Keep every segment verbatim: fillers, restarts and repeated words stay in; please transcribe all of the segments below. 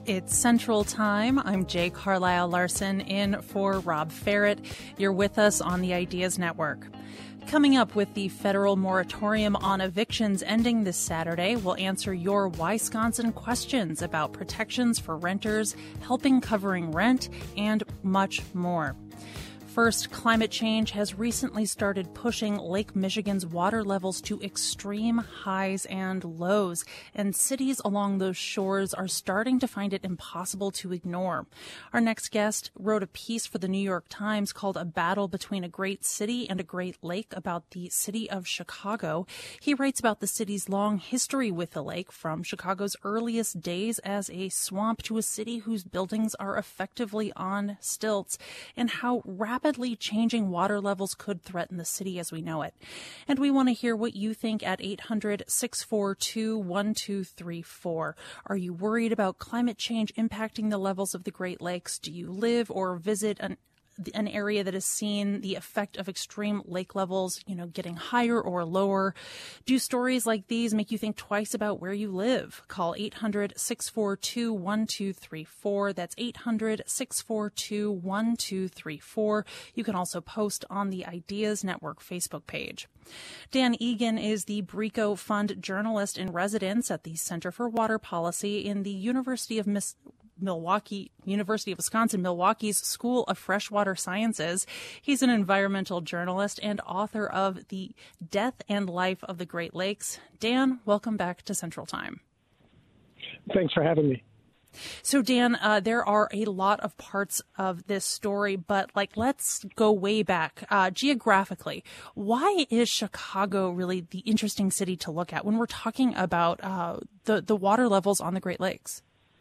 It's Central Time. I'm Jay Carlisle Larson in for Rob Ferret. You're with us on the Ideas Network. Coming up, with the federal moratorium on evictions ending this Saturday, we'll answer your Wisconsin questions about protections for renters, helping covering rent, and much more. First, climate change has recently started pushing Lake Michigan's water levels to extreme highs and lows, and cities along those shores are starting to find it impossible to ignore. Our next guest wrote a piece for the New York Times called A Battle Between a Great City and a Great Lake about the city of Chicago. He writes about the city's long history with the lake, from Chicago's earliest days as a swamp to a city whose buildings are effectively on stilts, and how rapidly Rapidly changing water levels could threaten the city as we know it. And we want to hear what you think at eight hundred, six four two, one two three four. Are you worried about climate change impacting the levels of the Great Lakes? Do you live or visit an an area that has seen the effect of extreme lake levels, you know, getting higher or lower? Do stories like these make you think twice about where you live? Call eight hundred, six four two, one two three four. That's eight hundred, six four two, one two three four. You can also post on the Ideas Network Facebook page. Dan Egan is the Brico Fund journalist in residence at the Center for Water Policy in the University of Miss Milwaukee, University of Wisconsin-Milwaukee's School of Freshwater Sciences. He's an environmental journalist and author of The Death and Life of the Great Lakes. Dan, welcome back to Central Time. Thanks for having me. So, Dan, uh, there are a lot of parts of this story, but like, let's go way back uh, geographically. Why is Chicago really the interesting city to look at when we're talking about uh, the, the water levels on the Great Lakes?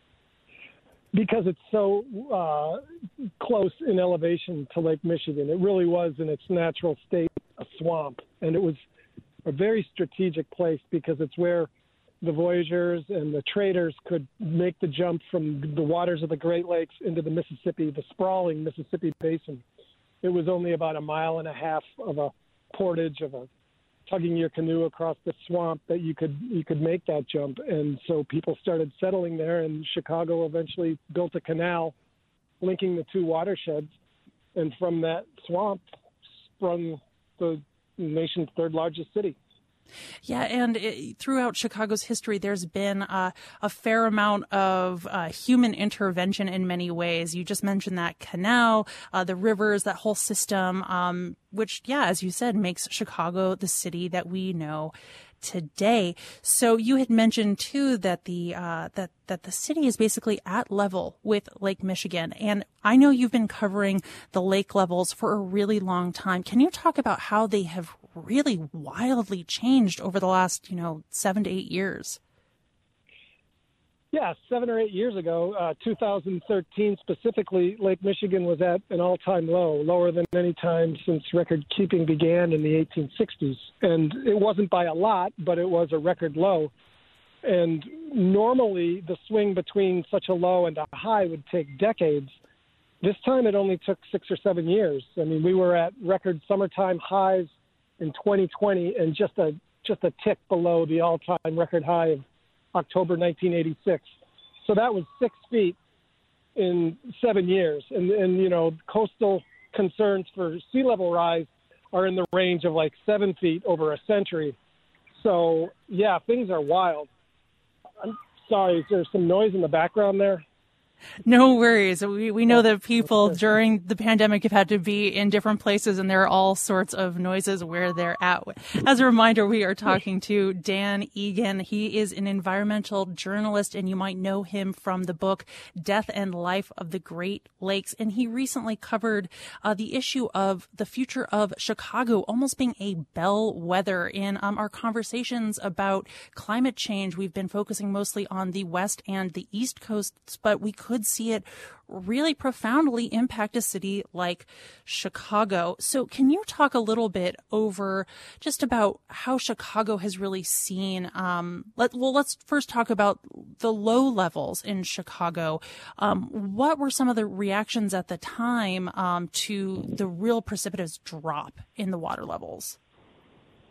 Because it's so uh, close in elevation to Lake Michigan. It really was, in its natural state, a swamp. And it was a very strategic place because it's where the voyageurs and the traders could make the jump from the waters of the Great Lakes into the Mississippi, the sprawling Mississippi basin. It was only about a mile and a half of a portage, of a tugging your canoe across the swamp, that you could you could make that jump. And so people started settling there, and Chicago eventually built a canal linking the two watersheds. And from that swamp sprung the nation's third largest city. Yeah, and it, throughout Chicago's history, there's been uh, a fair amount of uh, human intervention in many ways. You just mentioned that canal, uh, the rivers, that whole system, um, which, yeah, as you said, makes Chicago the city that we know today. So you had mentioned too that the uh, that that the city is basically at level with Lake Michigan, and I know you've been covering the lake levels for a really long time. Can you talk about how they have really wildly changed over the last, you know, seven to eight years? Yeah, seven or eight years ago, uh, two thousand thirteen specifically, Lake Michigan was at an all-time low, lower than any time since record keeping began in the eighteen sixties. And it wasn't by a lot, but it was a record low. And normally the swing between such a low and a high would take decades. This time it only took six or seven years. I mean, we were at record summertime highs in twenty twenty and just a just a tick below the all-time record high of October nineteen eighty-six. So that was six feet in seven years. And, and, you know, coastal concerns for sea level rise are in the range of like seven feet over a century. So, yeah, things are wild. I'm sorry, is there some noise in the background there? No worries. We we know that people during the pandemic have had to be in different places, and there are all sorts of noises where they're at. As a reminder, we are talking to Dan Egan. He is an environmental journalist, and you might know him from the book Death and Life of the Great Lakes. And he recently covered uh, the issue of the future of Chicago almost being a bellwether in um, our conversations about climate change. We've been focusing mostly on the West and the East Coasts, but we could see it really profoundly impact a city like Chicago. So can you talk a little bit over just about how Chicago has really seen, um, let, well, let's first talk about the low levels in Chicago. Um, what were some of the reactions at the time um, to the real precipitous drop in the water levels?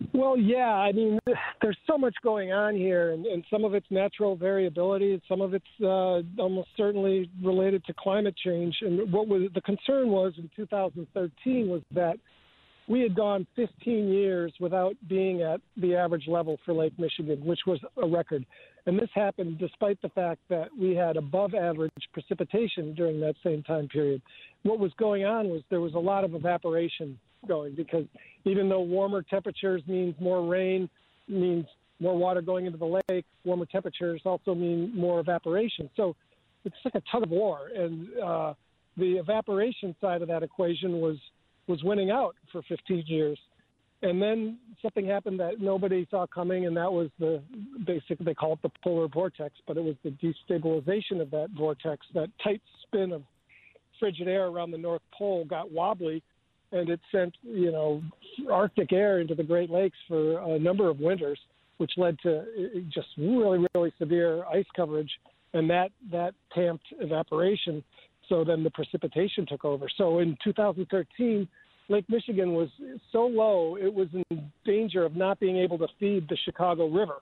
Well, yeah, I mean, there's so much going on here, and, and some of it's natural variability, and some of it's uh, almost certainly related to climate change. And what was the concern was in two thousand thirteen was that we had gone fifteen years without being at the average level for Lake Michigan, which was a record. And this happened despite the fact that we had above average precipitation during that same time period. What was going on was there was a lot of evaporation going, because even though warmer temperatures means more rain, means more water going into the lake, warmer temperatures also mean more evaporation. So it's like a tug of war, and uh, the evaporation side of that equation was was winning out for fifteen years. And then something happened that nobody saw coming, and that was the basic, they call it the polar vortex, but it was the destabilization of that vortex. That tight spin of frigid air around the North Pole got wobbly, and it sent, you know, Arctic air into the Great Lakes for a number of winters, which led to just really, really severe ice coverage, and that, that tamped evaporation. So then the precipitation took over. So in two thousand thirteen, Lake Michigan was so low, it was in danger of not being able to feed the Chicago River.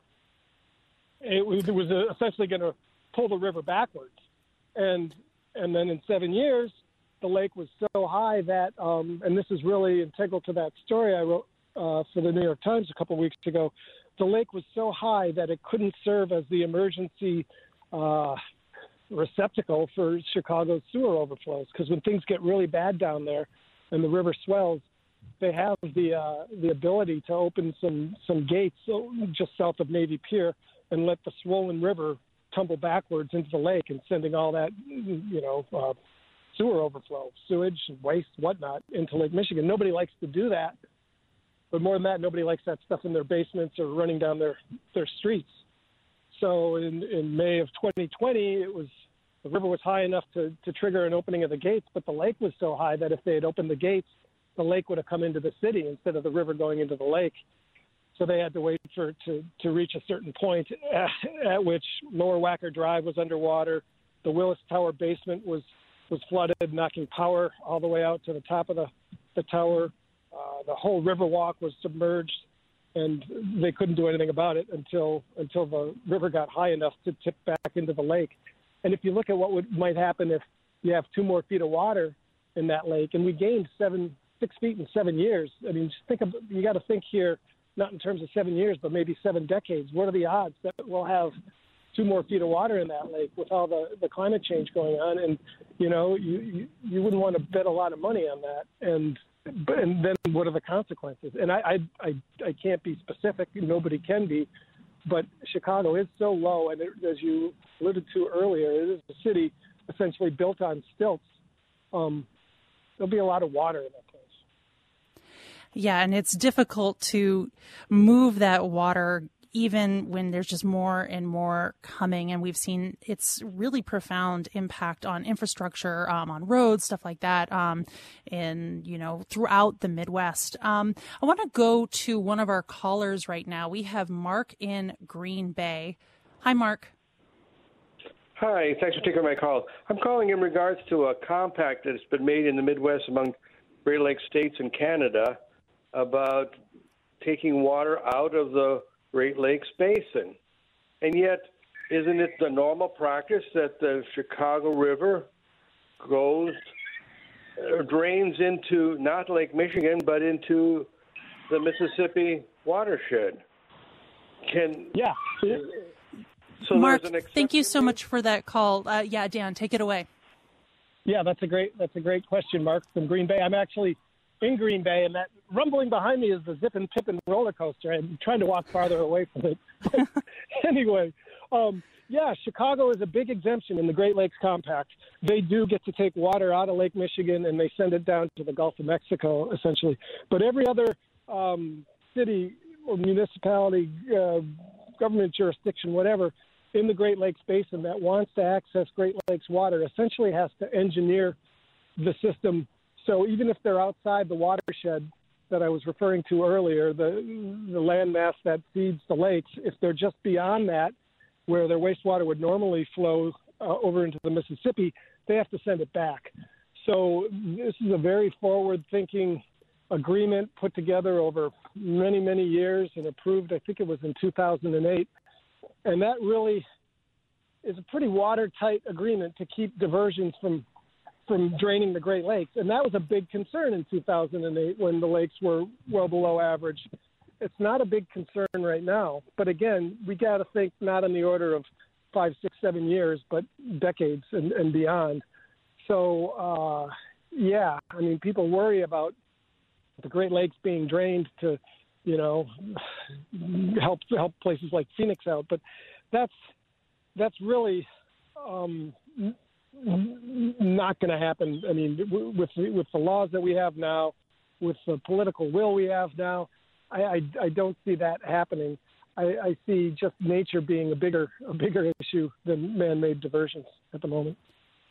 It was, it was essentially going to pull the river backwards. And and then in seven years, the lake was so high that, um, and this is really integral to that story I wrote uh, for the New York Times a couple of weeks ago, the lake was so high that it couldn't serve as the emergency uh, receptacle for Chicago's sewer overflows. Because when things get really bad down there and the river swells, they have the uh, the ability to open some, some gates just south of Navy Pier and let the swollen river tumble backwards into the lake, and sending all that, you know, uh, sewer overflow, sewage, waste, whatnot, into Lake Michigan. Nobody likes to do that. But more than that, nobody likes that stuff in their basements or running down their, their streets. So in, in May of twenty twenty, it was the river was high enough to, to trigger an opening of the gates, but the lake was so high that if they had opened the gates, the lake would have come into the city instead of the river going into the lake. So they had to wait for it to, to reach a certain point at, at which Lower Wacker Drive was underwater. The Willis Tower basement was, was flooded, knocking power all the way out to the top of the, the tower. Uh, the whole Riverwalk was submerged, and they couldn't do anything about it until until the river got high enough to tip back into the lake. And if you look at what would, might happen if you have two more feet of water in that lake, and we gained seven, six feet in seven years. I mean, just think of, you got to think here, not in terms of seven years, but maybe seven decades. What are the odds that we'll have two more feet of water in that lake with all the, the climate change going on? And, you know, you, you, you wouldn't want to bet a lot of money on that. And and then what are the consequences? And I, I, I, I can't be specific. Nobody can be. But Chicago is so low, and it, as you alluded to earlier, it is a city essentially built on stilts. Um, there'll be a lot of water in that place. Yeah, and it's difficult to move that water even when there's just more and more coming. And we've seen its really profound impact on infrastructure, um, on roads, stuff like that, um, in, you know, throughout the Midwest. Um, I want to go to one of our callers right now. We have Mark in Green Bay. Hi, Mark. Hi, thanks for taking my call. I'm calling in regards to a compact that's been made in the Midwest among Great Lakes states and Canada about taking water out of the Great Lakes Basin. And yet, isn't it the normal practice that the Chicago River goes, uh, drains into not Lake Michigan, but into the Mississippi watershed? Can Yeah. So Mark, thank you so much for that call. Uh, yeah, Dan, take it away. Yeah, that's a great that's a great question, Mark, from Green Bay. I'm actually in Green Bay, and that rumbling behind me is the Zip and Pippin roller coaster. I'm trying to walk farther away from it. Anyway, um, yeah, Chicago is a big exemption in the Great Lakes Compact. They do get to take water out of Lake Michigan, and they send it down to the Gulf of Mexico, essentially. But every other um, city or municipality, uh, government jurisdiction, whatever, in the Great Lakes Basin that wants to access Great Lakes water essentially has to engineer the system. So even if they're outside the watershed that I was referring to earlier, the the landmass that feeds the lakes, if they're just beyond that, where their wastewater would normally flow uh, over into the Mississippi, they have to send it back. So this is a very forward-thinking agreement put together over many, many years and approved, I think it was in two thousand eight. And that really is a pretty watertight agreement to keep diversions from from draining the Great Lakes. And that was a big concern in two thousand eight when the lakes were well below average. It's not a big concern right now. But again, we got to think not on the order of five, six, seven years, but decades and, and beyond. So, uh, yeah, I mean, people worry about the Great Lakes being drained to, you know, help help places like Phoenix out. But that's that's really um, not going to happen. I mean, with with the laws that we have now, with the political will we have now, I, I, I don't see that happening. I, I see just nature being a bigger a bigger issue than man-made diversions at the moment.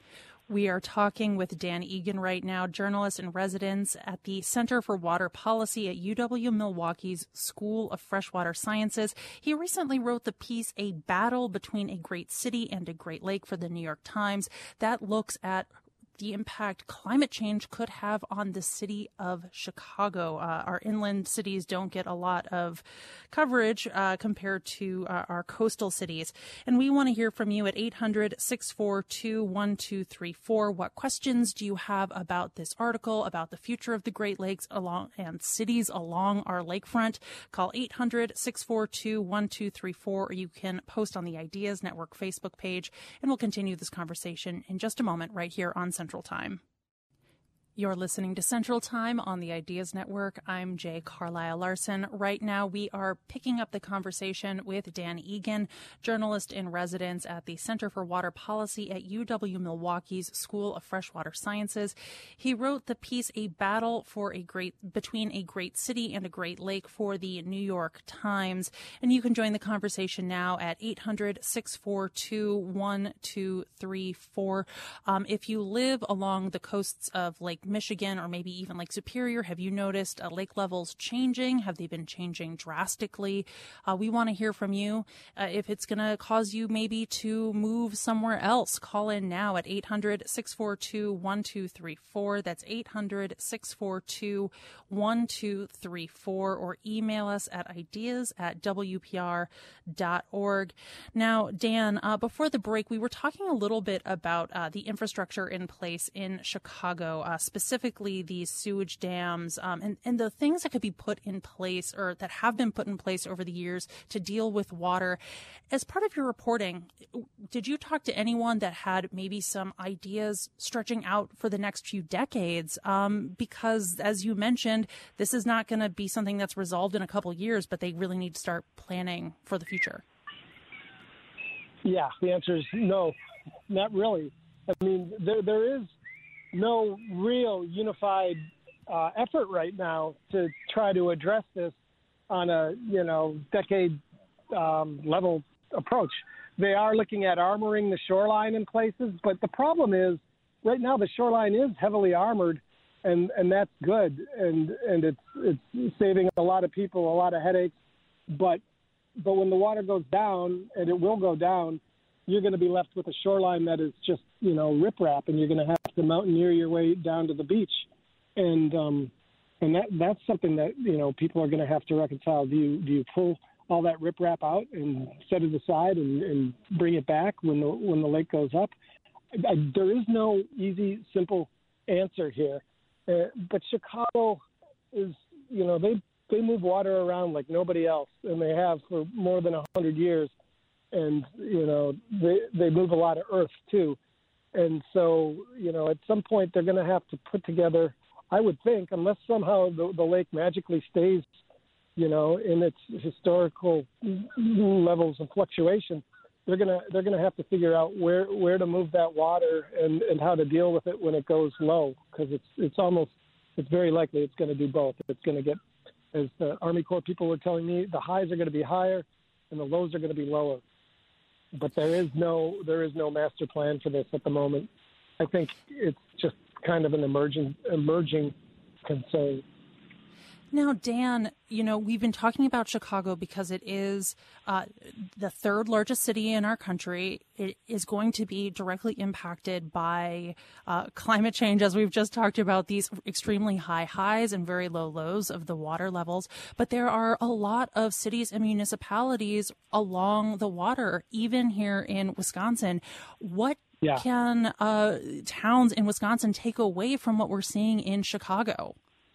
We are talking with Dan Egan right now, journalist in residence at the Center for Water Policy at U W-Milwaukee's School of Freshwater Sciences. He recently wrote the piece, A Battle Between a Great City and a Great Lake, for the New York Times. That looks at the impact climate change could have on the city of Chicago. Uh, our inland cities don't get a lot of coverage uh, compared to uh, our coastal cities. And we want to hear from you at eight hundred, six four two, one two three four. What questions do you have about this article, about the future of the Great Lakes along and cities along our lakefront? Call eight hundred, six four two, one two three four, or you can post on the Ideas Network Facebook page, and we'll continue this conversation in just a moment right here on Central Central Time. You're listening to Central Time on the Ideas Network. I'm Jay Carlisle Larson. Right now, we are picking up the conversation with Dan Egan, journalist in residence at the Center for Water Policy at U W-Milwaukee's School of Freshwater Sciences. He wrote the piece, A Battle for a Great Between a Great City and a Great Lake, for the New York Times. And you can join the conversation now at eight hundred, six four two, one two three four. Um, if you live along the coasts of Lake Michigan or maybe even Lake Superior, have you noticed uh, lake levels changing? Have they been changing drastically? Uh, we want to hear from you. Uh, if it's going to cause you maybe to move somewhere else, call in now at eight hundred, six four two, one two three four. That's eight hundred, six four two, one two three four, or email us at ideas at w p r dot org. Now, Dan, uh, before the break, we were talking a little bit about uh, the infrastructure in place in Chicago, uh, specifically these sewage dams, um, and, and the things that could be put in place or that have been put in place over the years to deal with water. As part of your reporting, did you talk to anyone that had maybe some ideas stretching out for the next few decades? Um, because, as you mentioned, this is not going to be something that's resolved in a couple of years, but they really need to start planning for the future. Yeah, the answer is no, not really. I mean, there there is no real unified uh, effort right now to try to address this on a, you know, decade um, level approach. They are looking at armoring the shoreline in places, but the problem is right now the shoreline is heavily armored, and, and that's good, and and it's it's saving a lot of people a lot of headaches. But but when the water goes down, and it will go down, you're going to be left with a shoreline that is just, you know, riprap, and you're going to have to mountaineer your way down to the beach. And um, and that that's something that, you know, people are going to have to reconcile. Do you do you pull all that riprap out and set it aside and, and bring it back when the when the lake goes up? I, I, there is no easy, simple answer here. Uh, but Chicago is, you know, they they move water around like nobody else, and they have for more than a hundred years. And, you know, they, they move a lot of earth, too. And so, you know, at some point they're going to have to put together, I would think, unless somehow the, the lake magically stays, you know, in its historical levels of fluctuation, they're going to they're going to have to figure out where, where to move that water and, and how to deal with it when it goes low, because it's it's almost, it's very likely it's going to do both. It's going to get, as the Army Corps people were telling me, the highs are going to be higher and the lows are going to be lower. But there is no there is no master plan for this at the moment. I think it's just kind of an emerging emerging concern. Now, Dan, you know, we've been talking about Chicago because it is uh, the third largest city in our country. It is going to be directly impacted by uh, climate change, as we've just talked about, these extremely high highs and very low lows of the water levels. But there are a lot of cities and municipalities along the water, even here in Wisconsin. What yeah. can uh, towns in Wisconsin take away from what we're seeing in Chicago?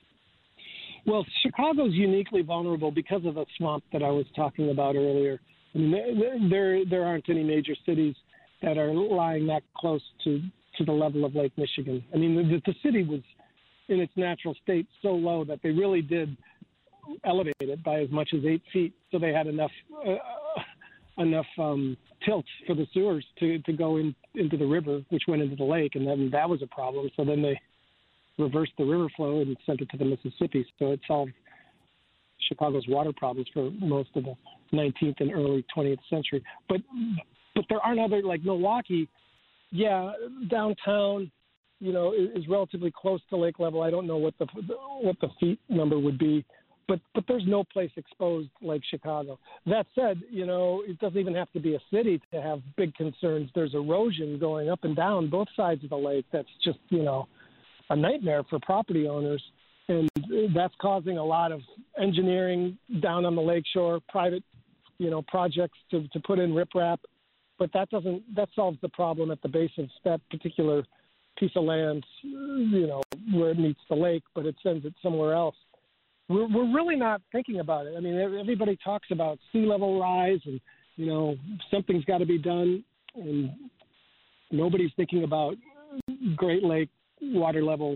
Well, Chicago's uniquely vulnerable because of the swamp that I was talking about earlier. I mean, there there aren't any major cities that are lying that close to, to the level of Lake Michigan. I mean, the, the city was in its natural state so low that they really did elevate it by as much as eight feet, so they had enough uh, enough um, tilt for the sewers to, to go in, into the river, which went into the lake, and then that was a problem. So then they reversed the river flow and sent it to the Mississippi. So it solved Chicago's water problems for most of the nineteenth and early twentieth century. But but there aren't other, like Milwaukee, yeah, downtown, you know, is, is relatively close to lake level. I don't know what the what the feet number would be, but but there's no place exposed like Chicago. That said, you know, it doesn't even have to be a city to have big concerns. There's erosion going up and down both sides of the lake. That's just, you know, a nightmare for property owners, and that's causing a lot of engineering down on the lakeshore, private, you know, projects to, to put in riprap, but that doesn't that solves the problem at the base of that particular piece of land, you know, where it meets the lake, but it sends it somewhere else. We're we're really not thinking about it. I mean, everybody talks about sea level rise, and you know, something's got to be done, and nobody's thinking about Great Lake water level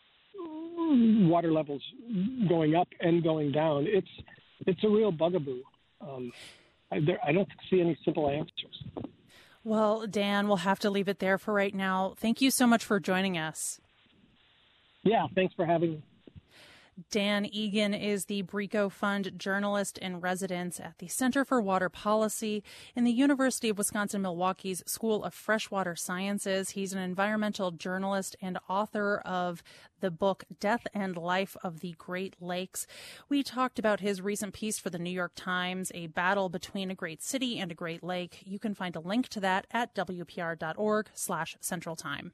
water levels going up and going down. It's it's a real bugaboo. Um, I, there, I don't see any simple answers. Well, Dan, we'll have to leave it there for right now. Thank you so much for joining us. Yeah, thanks for having me. Dan Egan is the Brico Fund journalist in residence at the Center for Water Policy in the University of Wisconsin-Milwaukee's School of Freshwater Sciences. He's an environmental journalist and author of the book Death and Life of the Great Lakes. We talked about his recent piece for the New York Times, A Battle Between a Great City and a Great Lake. You can find a link to that at W P R dot org slash Central Time.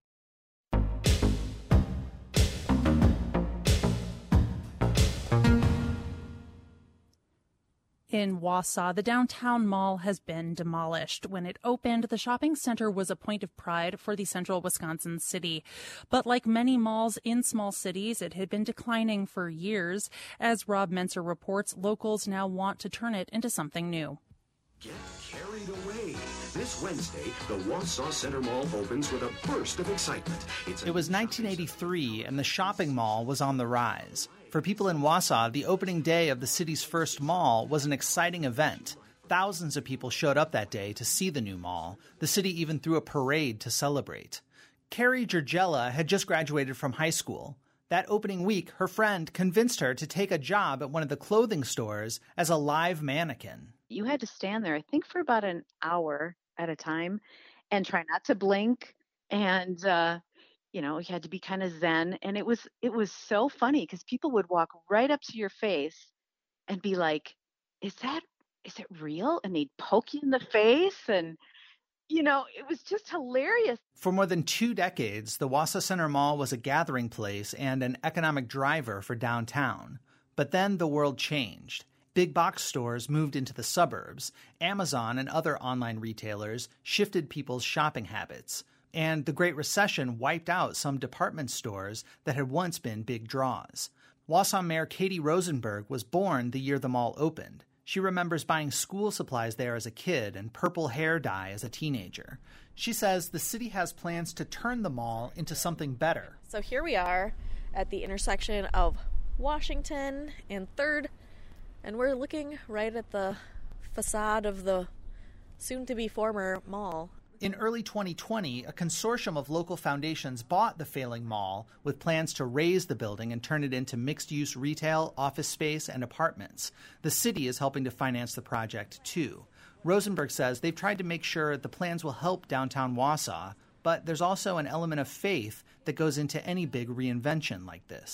In Wausau, the downtown mall has been demolished. When it opened, the shopping center was a point of pride for the central Wisconsin city. But like many malls in small cities, it had been declining for years. As Rob Menser reports, locals now want to turn it into something new. Get carried away. This Wednesday, the Wausau Center Mall opens with a burst of excitement. It's it was nineteen eighty-three, and the shopping mall was on the rise. For people in Wausau, the opening day of the city's first mall was an exciting event. Thousands of people showed up that day to see the new mall. The city even threw a parade to celebrate. Carrie Gergella had just graduated from high school. That opening week, her friend convinced her to take a job at one of the clothing stores as a live mannequin. You had to stand there, I think, for about an hour at a time and try not to blink. And, uh, you know, you had to be kind of zen. And it was it was so funny because people would walk right up to your face and be like, is that, is it real? And they'd poke you in the face. And, you know, it was just hilarious. For more than two decades, the Wausau Center Mall was a gathering place and an economic driver for downtown. But then the world changed. Big box stores moved into the suburbs. Amazon and other online retailers shifted people's shopping habits. And the Great Recession wiped out some department stores that had once been big draws. Wausau Mayor Katie Rosenberg was born the year the mall opened. She remembers buying school supplies there as a kid and purple hair dye as a teenager. She says the city has plans to turn the mall into something better. So here we are at the intersection of Washington and third, and we're looking right at the facade of the soon-to-be former mall. In early twenty twenty, a consortium of local foundations bought the failing mall with plans to raise the building and turn it into mixed-use retail, office space, and apartments. The city is helping to finance the project, too. Rosenberg says they've tried to make sure the plans will help downtown Wausau, but there's also an element of faith that goes into any big reinvention like this.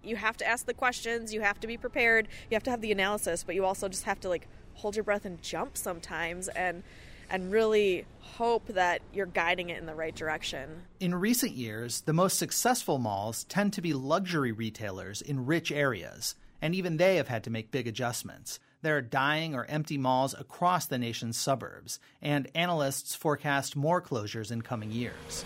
you have to ask the questions, you have to be prepared, you have to have the analysis, but you also just have to like hold your breath and jump sometimes and and really hope that you're guiding it in the right direction. In recent years, the most successful malls tend to be luxury retailers in rich areas, and even they have had to make big adjustments. There are dying or empty malls across the nation's suburbs, and analysts forecast more closures in coming years.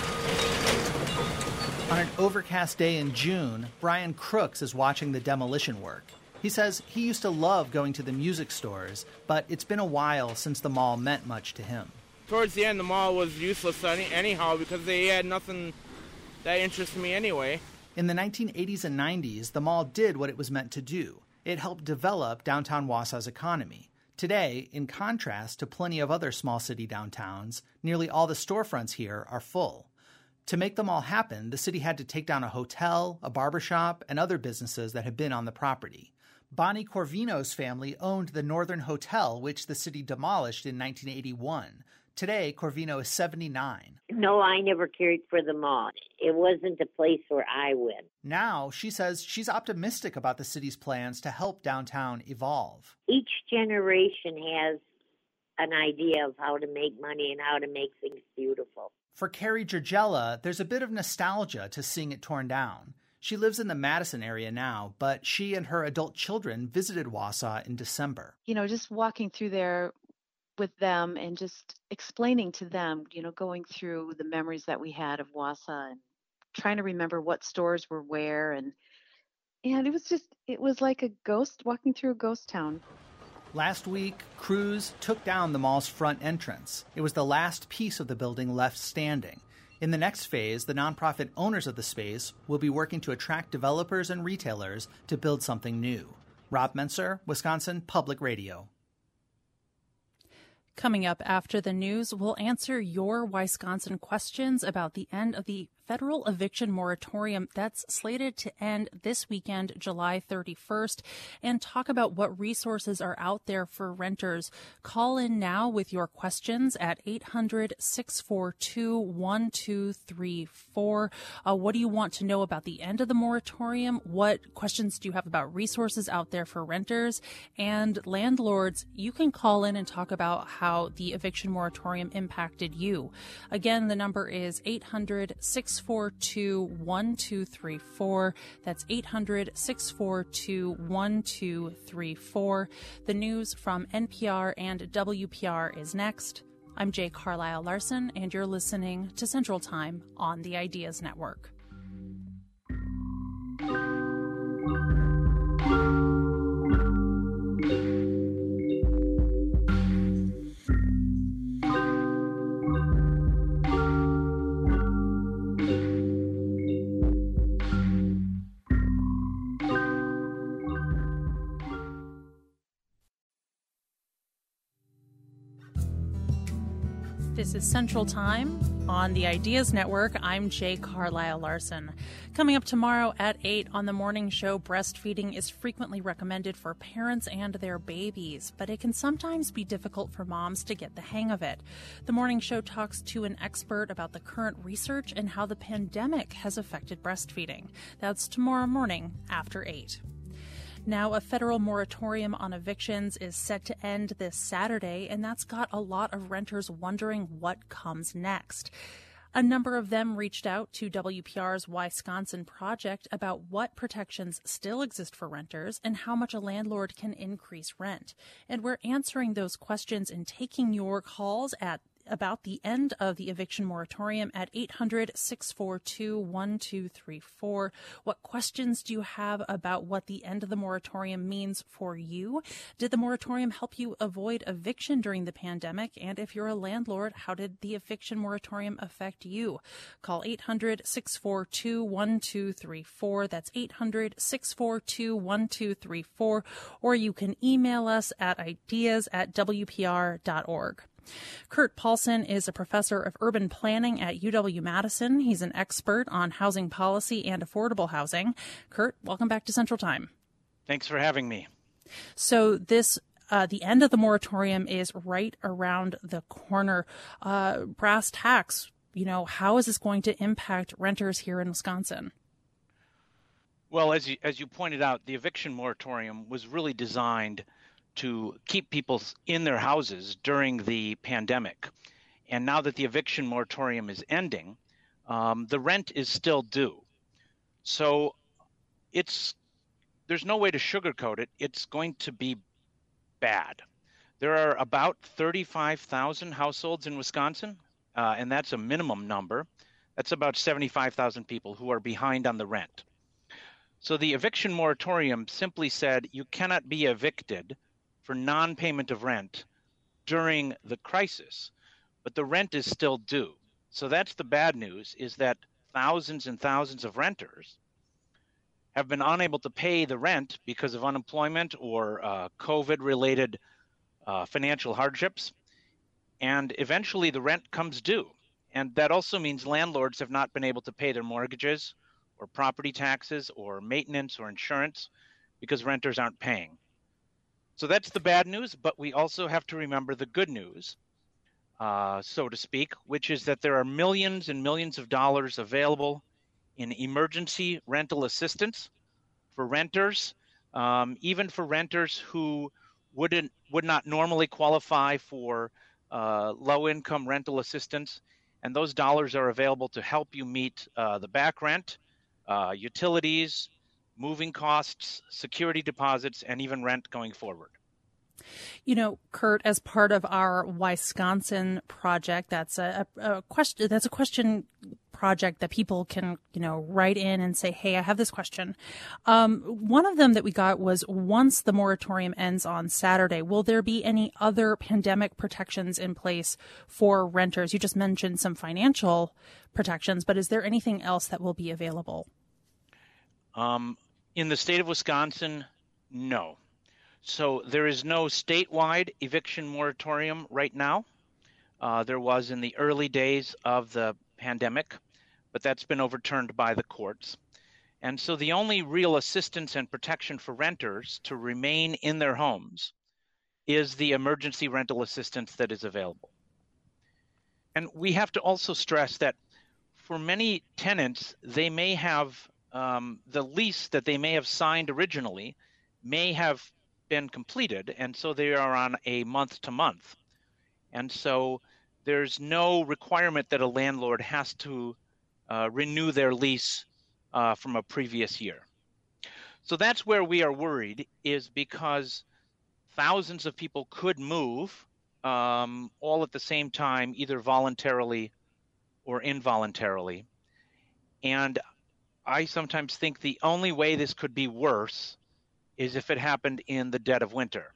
On an overcast day in June, Brian Crooks is watching the demolition work. He says he used to love going to the music stores, but it's been a while since the mall meant much to him. Towards the end, the mall was useless any, anyhow because they had nothing that interested me anyway. In the nineteen eighties and nineties, the mall did what it was meant to do. It helped develop downtown Wausau's economy. Today, in contrast to plenty of other small city downtowns, nearly all the storefronts here are full. To make the mall happen, the city had to take down a hotel, a barbershop, and other businesses that had been on the property. Bonnie Corvino's family owned the Northern Hotel, which the city demolished in nineteen eighty-one. Today, Corvino is seventy-nine. No, I never cared for the mall. It wasn't a place where I went. Now, she says she's optimistic about the city's plans to help downtown evolve. Each generation has an idea of how to make money and how to make things beautiful. For Carrie Gergella, there's a bit of nostalgia to seeing it torn down. She lives in the Madison area now, but she and her adult children visited Wausau in December. You know, just walking through there with them and just explaining to them, you know, going through the memories that we had of Wausau and trying to remember what stores were where. And, and it was just, it was like a ghost walking through a ghost town. Last week, crews took down the mall's front entrance. It was the last piece of the building left standing. In the next phase, the nonprofit owners of the space will be working to attract developers and retailers to build something new. Rob Menser, Wisconsin Public Radio. Coming up after the news, we'll answer your Wisconsin questions about the end of the federal eviction moratorium that's slated to end this weekend, July thirty-first, and talk about what resources are out there for renters. Call in now with your questions at eight hundred, six four two, one two three four. Uh, what do you want to know about the end of the moratorium? What questions do you have about resources out there for renters and landlords? You can call in and talk about how the eviction moratorium impacted you. Again, the number is eight hundred, six four two, one two three four. That's eight hundred, six four two, one two three four. The news from N P R and W P R is next. I'm Jay Carlisle Larson, and you're listening to Central Time on the Ideas Network. This is Central Time on the Ideas Network. I'm Jay Carlisle Larson. Coming up tomorrow at eight on the morning show, breastfeeding is frequently recommended for parents and their babies, but it can sometimes be difficult for moms to get the hang of it. The morning show talks to an expert about the current research and how the pandemic has affected breastfeeding. That's tomorrow morning after eight. Now, a federal moratorium on evictions is set to end this Saturday, and that's got a lot of renters wondering what comes next. A number of them reached out to W P R's Wisconsin Project about what protections still exist for renters and how much a landlord can increase rent. And we're answering those questions and taking your calls at about the end of the eviction moratorium at eight hundred, six four two, one two three four. What questions do you have about what the end of the moratorium means for you? Did the moratorium help you avoid eviction during the pandemic? And if you're a landlord, how did the eviction moratorium affect you? Call eight hundred, six four two, one two three four. That's eight hundred, six four two, one two three four. Or you can email us at ideas at w p r dot org. Kurt Paulson is a professor of urban planning at U W-Madison. He's an expert on housing policy and affordable housing. Kurt, welcome back to Central Time. Thanks for having me. So this, uh, the end of the moratorium is right around the corner. Uh, brass tacks, you know, how is this going to impact renters here in Wisconsin? Well, as you, as you pointed out, the eviction moratorium was really designed to keep people in their houses during the pandemic. And now that the eviction moratorium is ending, um, the rent is still due. So it's there's no way to sugarcoat it. It's going to be bad. There are about thirty-five thousand households in Wisconsin, uh, and that's a minimum number. That's about seventy-five thousand people who are behind on the rent. So the eviction moratorium simply said you cannot be evicted for non-payment of rent during the crisis, but the rent is still due. So that's the bad news, is that thousands and thousands of renters have been unable to pay the rent because of unemployment or uh, COVID-related uh, financial hardships, and eventually the rent comes due. And that also means landlords have not been able to pay their mortgages or property taxes or maintenance or insurance because renters aren't paying. So that's the bad news, but we also have to remember the good news, uh, so to speak, which is that there are millions and millions of dollars available in emergency rental assistance for renters, um, even for renters who wouldn't would not normally qualify for uh, low-income rental assistance. And those dollars are available to help you meet uh, the back rent, uh, utilities, moving costs, security deposits, and even rent going forward. You know, Kurt, as part of our Wisconsin project, that's a, a, a question. That's a question project that people can, you know, write in and say, "Hey, I have this question." Um, one of them that we got was, once the moratorium ends on Saturday, will there be any other pandemic protections in place for renters? You just mentioned some financial protections, but is there anything else that will be available? Um, in the state of Wisconsin, no. So there is no statewide eviction moratorium right now. Uh, there was in the early days of the pandemic, but that's been overturned by the courts. And so the only real assistance and protection for renters to remain in their homes is the emergency rental assistance that is available. And we have to also stress that for many tenants, they may have um, the lease that they may have signed originally may have been completed, and so they are on a month to month. And so there's no requirement that a landlord has to uh, renew their lease uh, from a previous year. So that's where we are worried, is because thousands of people could move um, all at the same time, either voluntarily or involuntarily. And I sometimes think the only way this could be worse is if it happened in the dead of winter.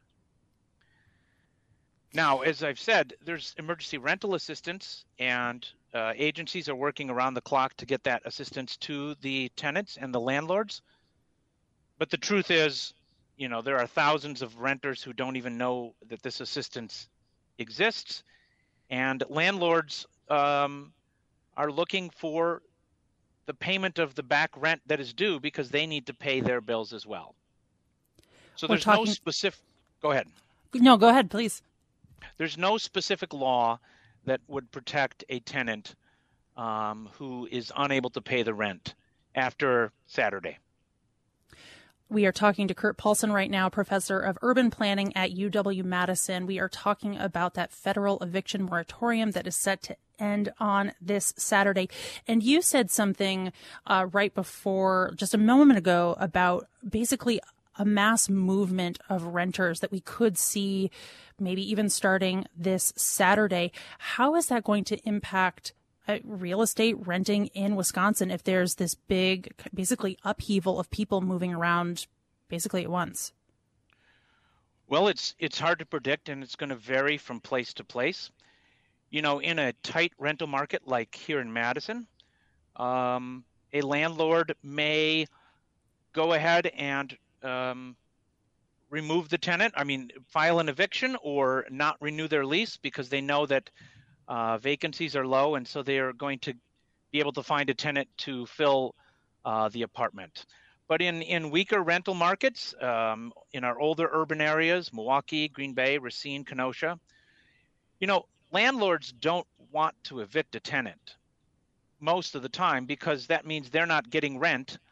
Now, as I've said, there's emergency rental assistance, and uh, agencies are working around the clock to get that assistance to the tenants and the landlords. But the truth is, you know, there are thousands of renters who don't even know that this assistance exists, and landlords um, are looking for the payment of the back rent that is due because they need to pay their bills as well. So We're there's talking... no specific, go ahead. No, go ahead, please. There's no specific law that would protect a tenant um, who is unable to pay the rent after Saturday. We are talking to Kurt Paulson right now, professor of urban planning at U W-Madison. We are talking about that federal eviction moratorium that is set to end on this Saturday. And you said something uh, right before, just a moment ago, about basically a mass movement of renters that we could see maybe even starting this Saturday. How is that going to impact uh, real estate renting in Wisconsin if there's this big, basically upheaval of people moving around basically at once? Well, it's it's hard to predict, and it's going to vary from place to place. You know, in a tight rental market like here in Madison, um, a landlord may go ahead and um, remove the tenant, I mean, file an eviction or not renew their lease because they know that uh, vacancies are low, and so they are going to be able to find a tenant to fill uh, the apartment. But in, in weaker rental markets, um, in our older urban areas, Milwaukee, Green Bay, Racine, Kenosha, you know, landlords don't want to evict a tenant most of the time because that means they're not getting rent for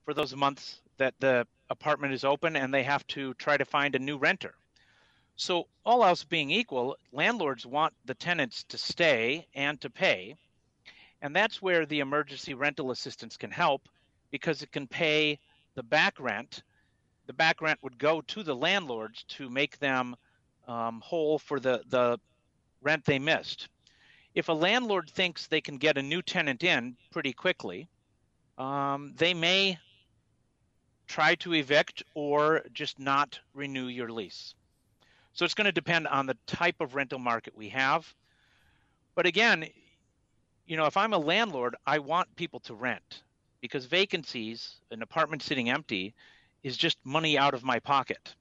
for those months that the apartment is open and they have to try to find a new renter. So all else being equal, landlords want the tenants to stay and to pay. And that's where the emergency rental assistance can help, because it can pay the back rent. The back rent would go to the landlords to make them um, whole for the, the rent they missed. If a landlord thinks they can get a new tenant in pretty quickly, um, they may try to evict or just not renew your lease. So it's going to depend on the type of rental market we have. But again, you know, if I'm a landlord, I want people to rent, because vacancies, an apartment sitting empty, is just money out of my pocket.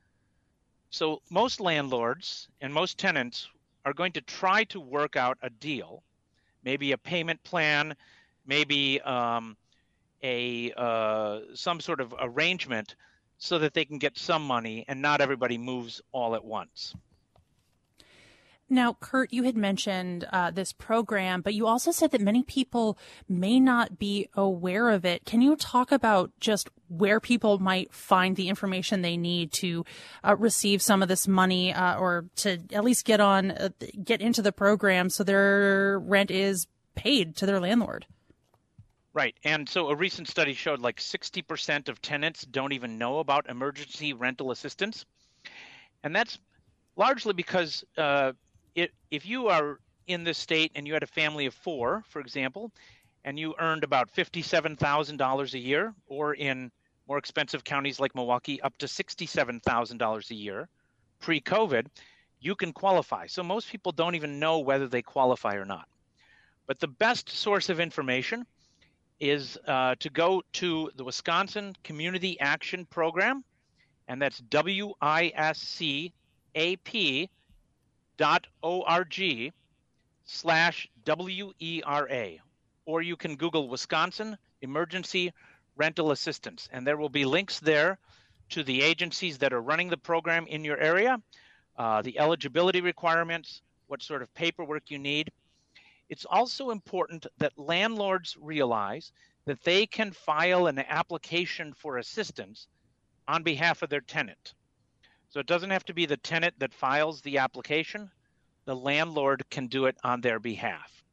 So most landlords and most tenants are going to try to work out a deal, maybe a payment plan, maybe um, a uh, some sort of arrangement, so that they can get some money and not everybody moves all at once. Now, Kurt, you had mentioned uh, this program, but you also said that many people may not be aware of it. Can you talk about just where people might find the information they need to uh, receive some of this money, uh, or to at least get on, uh, get into the program so their rent is paid to their landlord? Right. And so a recent study showed like sixty percent of tenants don't even know about emergency rental assistance. And that's largely because uh, it, if you are in this state and you had a family of four, for example, and you earned about fifty-seven thousand dollars a year, or in more expensive counties like Milwaukee, up to sixty-seven thousand dollars a year pre-COVID, you can qualify. So most people don't even know whether they qualify or not. But the best source of information is uh, to go to the Wisconsin Community Action Program, and that's W I S C A P dot org slash W E R A. Or you can Google Wisconsin Emergency Rental Assistance, and there will be links there to the agencies that are running the program in your area, uh, the eligibility requirements, what sort of paperwork you need. It's also important that landlords realize that they can file an application for assistance on behalf of their tenant. So it doesn't have to be the tenant that files the application. The landlord can do it on their behalf.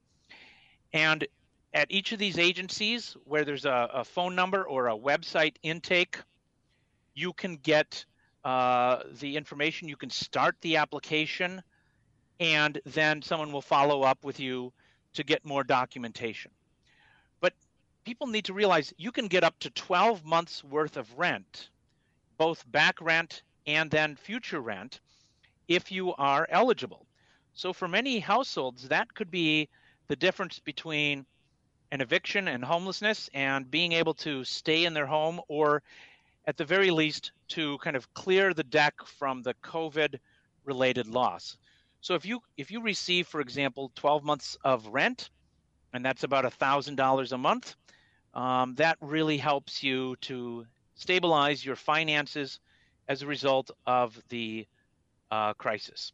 And at each of these agencies where there's a, a phone number or a website intake, you can get uh, the information. You can start the application, and then someone will follow up with you to get more documentation. But people need to realize you can get up to twelve months worth of rent, both back rent and then future rent, if you are eligible. So for many households, that could be the difference between an eviction and homelessness and being able to stay in their home, or at the very least to kind of clear the deck from the COVID-related loss. So if you if you receive, for example, twelve months of rent, and that's about one thousand dollars a month, um, that really helps you to stabilize your finances as a result of the uh, crisis.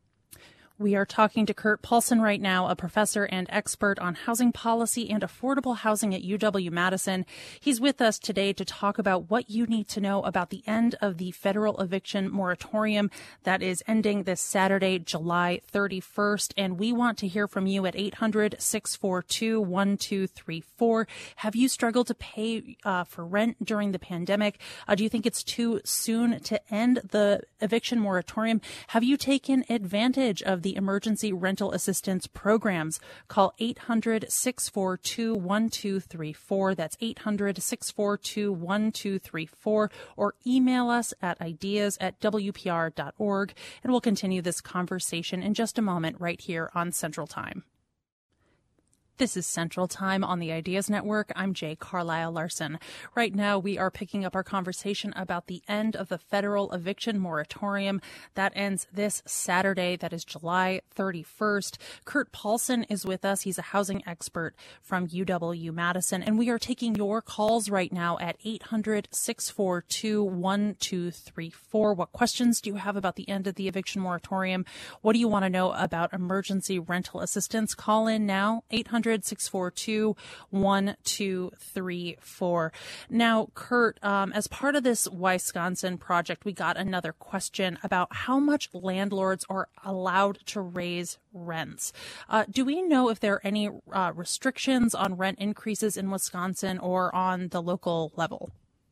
We are talking to Kurt Paulson right now, a professor and expert on housing policy and affordable housing at U W-Madison. He's with us today to talk about what you need to know about the end of the federal eviction moratorium that is ending this Saturday, July thirty-first. And we want to hear from you at eight hundred, six four two, one two three four. Have you struggled to pay uh, for rent during the pandemic? Uh, do you think it's too soon to end the eviction moratorium? Have you taken advantage of the emergency rental assistance programs? Call eight hundred, six four two, one two three four. That's eight hundred, six four two, one two three four, or email us at ideas at W P R dot org. And we'll continue this conversation in just a moment right here on Central Time. This is Central Time on the Ideas Network. I'm Jay Carlisle Larson. Right now, we are picking up our conversation about the end of the federal eviction moratorium. That ends this Saturday. That is July thirty-first. Kurt Paulson is with us. He's a housing expert from U W-Madison. And we are taking your calls right now at eight hundred, six four two, one two three four. What questions do you have about the end of the eviction moratorium? What do you want to know about emergency rental assistance? Call in now, eight hundred, hundred, six four two, one two three four. Now, Kurt, um, as part of this Wisconsin project, we got another question about how much landlords are allowed to raise rents. Uh, do we know if there are any uh, restrictions on rent increases in Wisconsin or on the local level?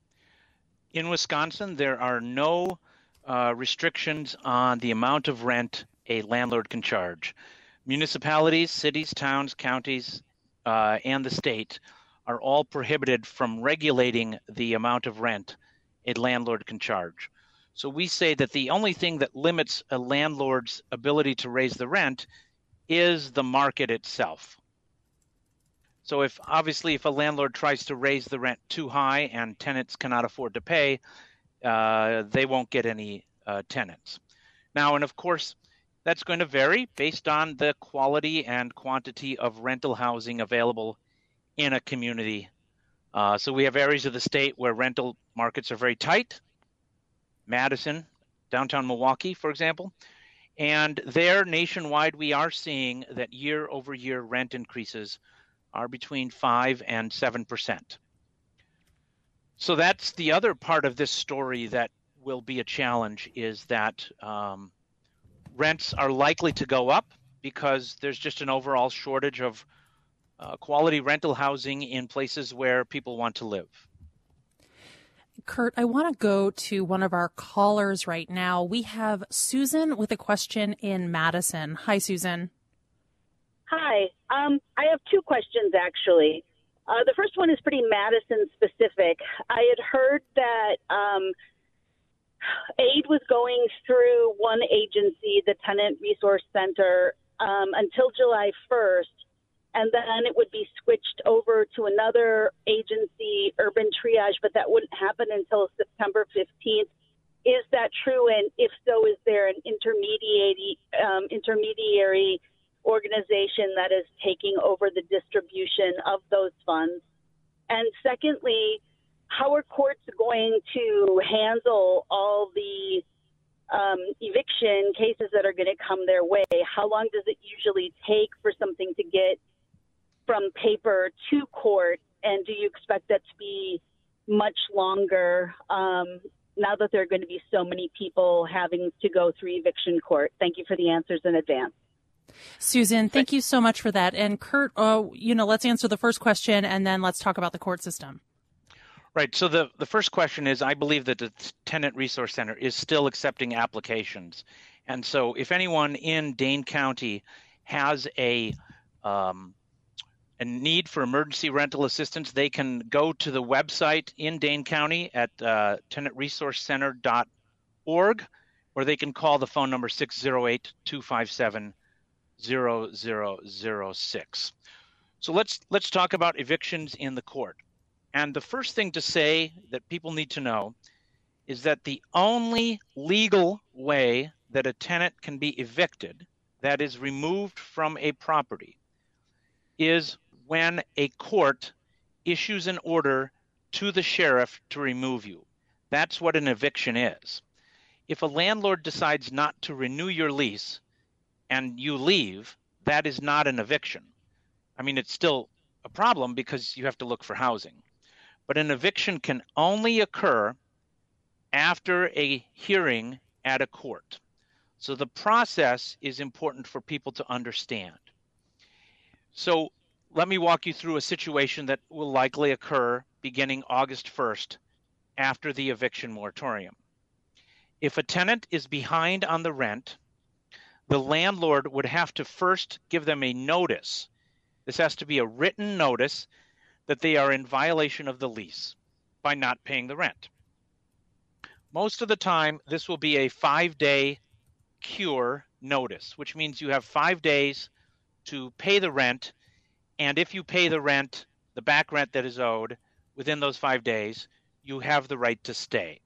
In Wisconsin, there are no uh, restrictions on the amount of rent a landlord can charge. Municipalities, cities, towns, counties, uh, and the state are all prohibited from regulating the amount of rent a landlord can charge. So we say that the only thing that limits a landlord's ability to raise the rent is the market itself. So if obviously if a landlord tries to raise the rent too high and tenants cannot afford to pay, uh, they won't get any uh, tenants. Now, and of course, that's going to vary based on the quality and quantity of rental housing available in a community. Uh, so we have areas of the state where rental markets are very tight. Madison, downtown Milwaukee, for example. And there, nationwide, we are seeing that year-over-year rent increases are between five and seven percent. So that's the other part of this story that will be a challenge, is that um, rents are likely to go up because there's just an overall shortage of uh, quality rental housing in places where people want to live. Kurt, I want to go to one of our callers right now. We have Susan with a question in Madison. Hi, Susan. Hi. Um, I have two questions, actually. Uh, the first one is pretty Madison specific. I had heard that um, aid was going through one agency, the Tenant Resource Center, um, until July first. And then it would be switched over to another agency, Urban Triage, but that wouldn't happen until September fifteenth. Is that true? And if so, is there an intermediary, um, intermediary organization that is taking over the distribution of those funds? And secondly, how are courts going to handle all the um, eviction cases that are going to come their way? How long does it usually take for something to get from paper to court, and do you expect that to be much longer um, now that there are going to be so many people having to go through eviction court? Thank you for the answers in advance. Susan, thank you so much for that. And Kurt, uh, you know, let's answer the first question, and then let's talk about the court system. Right. So the, the first question is, I believe that the Tenant Resource Center is still accepting applications. And so if anyone in Dane County has a um, a need for emergency rental assistance, they can go to the website in Dane County at uh, tenant resource center dot org, or they can call the phone number six oh eight, two five seven, zero zero zero six. So let's let's talk about evictions in the court. And the first thing to say that people need to know is that the only legal way that a tenant can be evicted, that is removed from a property, is when a court issues an order to the sheriff to remove you. That's what an eviction is. If a landlord decides not to renew your lease and you leave, that is not an eviction. I mean, it's still a problem because you have to look for housing. But an eviction can only occur after a hearing at a court. So the process is important for people to understand. So let me walk you through a situation that will likely occur beginning August first after the eviction moratorium. If a tenant is behind on the rent, the landlord would have to first give them a notice. This has to be a written notice that they are in violation of the lease by not paying the rent. Most of the time, this will be a five-day cure notice, which means you have five days to pay the rent. And if you pay the rent, the back rent that is owed, within those five days, you have the right to stay.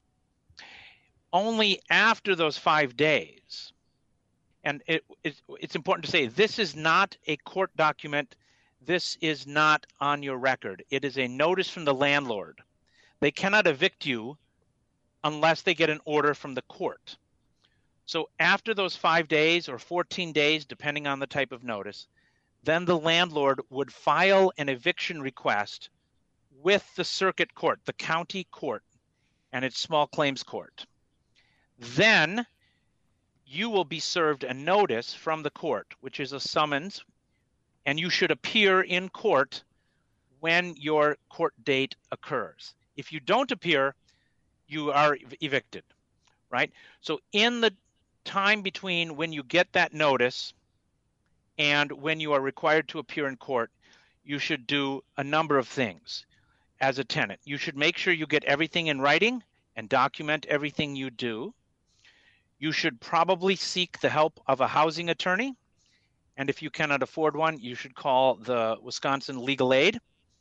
Only after those five days, and it, it, it's important to say, this is not a court document. This is not on your record. It is a notice from the landlord. They cannot evict you unless they get an order from the court. So after those five days or fourteen days, depending on the type of notice, then the landlord would file an eviction request with the circuit court, the county court, and its small claims court. Then you will be served a notice from the court, which is a summons, and you should appear in court when your court date occurs. If you don't appear, you are ev- evicted, right? So in the time between when you get that notice and when you are required to appear in court, you should do a number of things as a tenant. You should make sure you get everything in writing and document everything you do. You should probably seek the help of a housing attorney. And if you cannot afford one, you should call the Wisconsin Legal Aid.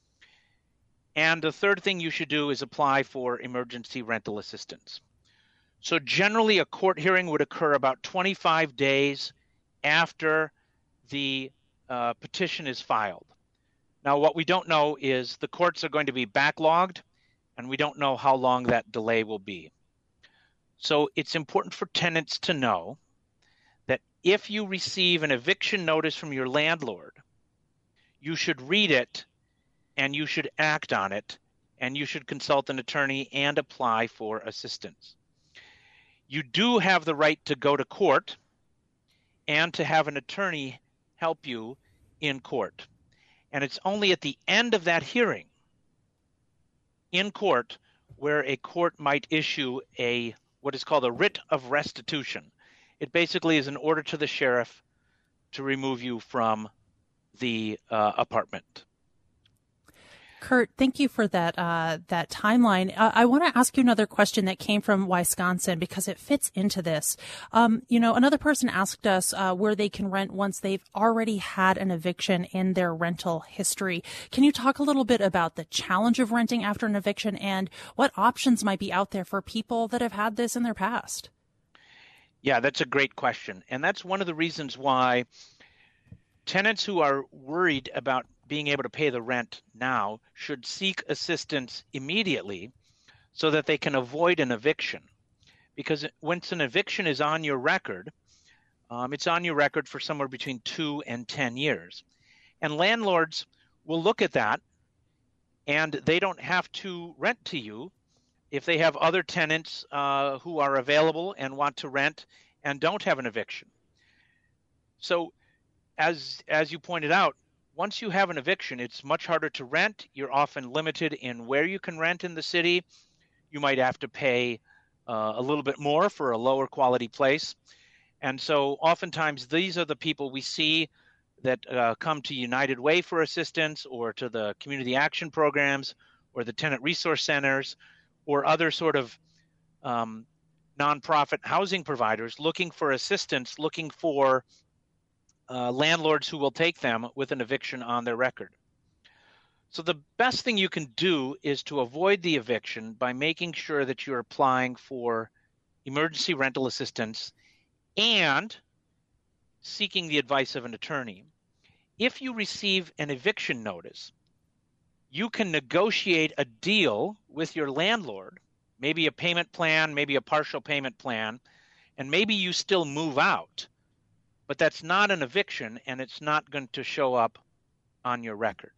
And the third thing you should do is apply for emergency rental assistance. So generally, a court hearing would occur about twenty-five days after the uh, petition is filed. Now, what we don't know is the courts are going to be backlogged, and we don't know how long that delay will be. So it's important for tenants to know that if you receive an eviction notice from your landlord, you should read it and you should act on it, and you should consult an attorney and apply for assistance. You do have the right to go to court and to have an attorney help you in court. And it's only at the end of that hearing in court where a court might issue a what is called a writ of restitution. It basically is an order to the sheriff to remove you from the uh, apartment. Kurt, thank you for that uh, that timeline. Uh, I want to ask you another question that came from Wisconsin because it fits into this. Um, you know, another person asked us uh, where they can rent once they've already had an eviction in their rental history. Can you talk a little bit about the challenge of renting after an eviction and what options might be out there for people that have had this in their past? Yeah, that's a great question. And that's one of the reasons why tenants who are worried about being able to pay the rent now should seek assistance immediately so that they can avoid an eviction. Because once an eviction is on your record, um, it's on your record for somewhere between two and ten years. And landlords will look at that, and they don't have to rent to you if they have other tenants uh, who are available and want to rent and don't have an eviction. So as as you pointed out, once you have an eviction, it's much harder to rent. You're often limited in where you can rent in the city. You might have to pay uh, a little bit more for a lower quality place. And so oftentimes these are the people we see that uh, come to United Way for assistance, or to the community action programs, or the tenant resource centers, or other sort of um, nonprofit housing providers looking for assistance, looking for Uh, landlords who will take them with an eviction on their record. So the best thing you can do is to avoid the eviction by making sure that you're applying for emergency rental assistance and seeking the advice of an attorney. If you receive an eviction notice, you can negotiate a deal with your landlord, maybe a payment plan, maybe a partial payment plan, and maybe you still move out. But that's not an eviction, and it's not going to show up on your record.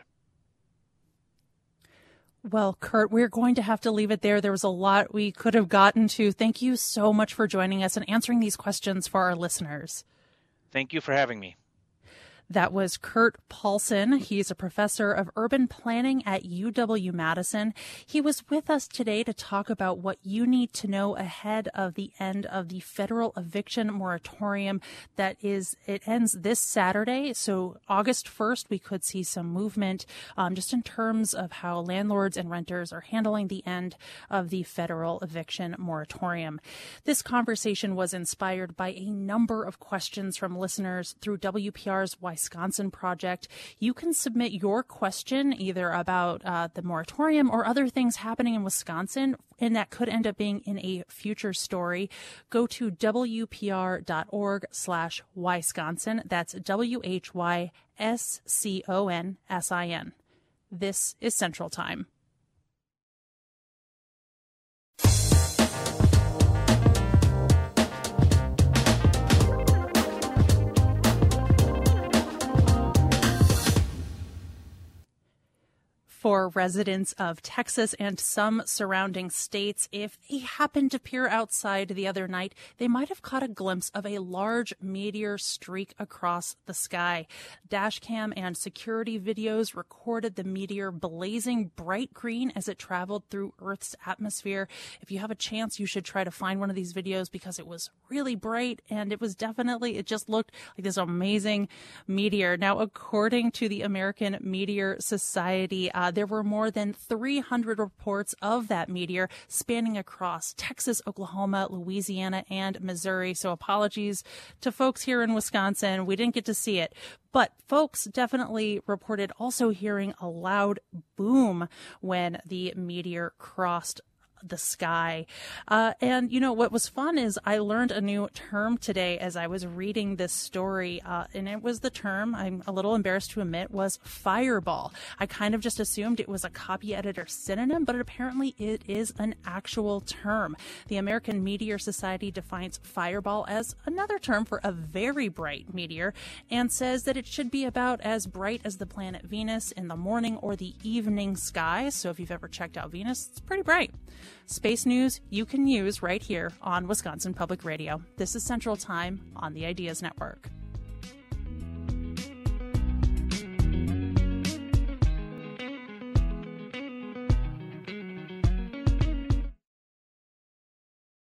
Well, Kurt, we're going to have to leave it there. There was a lot we could have gotten to. Thank you so much for joining us and answering these questions for our listeners. Thank you for having me. That was Kurt Paulson. He's a professor of urban planning at U W Madison. He was with us today to talk about what you need to know ahead of the end of the federal eviction moratorium. That is, it ends this Saturday. So August first, we could see some movement um, just in terms of how landlords and renters are handling the end of the federal eviction moratorium. This conversation was inspired by a number of questions from listeners through W P R's Wisconsin Project. You can submit your question either about uh, the moratorium or other things happening in Wisconsin, and that could end up being in a future story. Go to W P R dot org slash Wisconsin. That's W H Y S C O N S I N. This is Central Time. For residents of Texas and some surrounding states, if they happened to peer outside the other night, they might have caught a glimpse of a large meteor streak across the sky. Dashcam and security videos recorded the meteor blazing bright green as it traveled through Earth's atmosphere. If you have a chance, you should try to find one of these videos because it was really bright and it was definitely, it just looked like this amazing meteor. Now, according to the American Meteor Society, uh, there were more than three hundred reports of that meteor spanning across Texas, Oklahoma, Louisiana, and Missouri. So apologies to folks here in Wisconsin. We didn't get to see it. But folks definitely reported also hearing a loud boom when the meteor crossed the sky. Uh, and, you know, what was fun is I learned a new term today as I was reading this story, uh, and it was the term, I'm a little embarrassed to admit, was fireball. I kind of just assumed it was a copy editor synonym, but apparently it is an actual term. The American Meteor Society defines fireball as another term for a very bright meteor and says that it should be about as bright as the planet Venus in the morning or the evening sky. So if you've ever checked out Venus, it's pretty bright. Space news you can use right here on Wisconsin Public Radio. This is Central Time on the Ideas Network.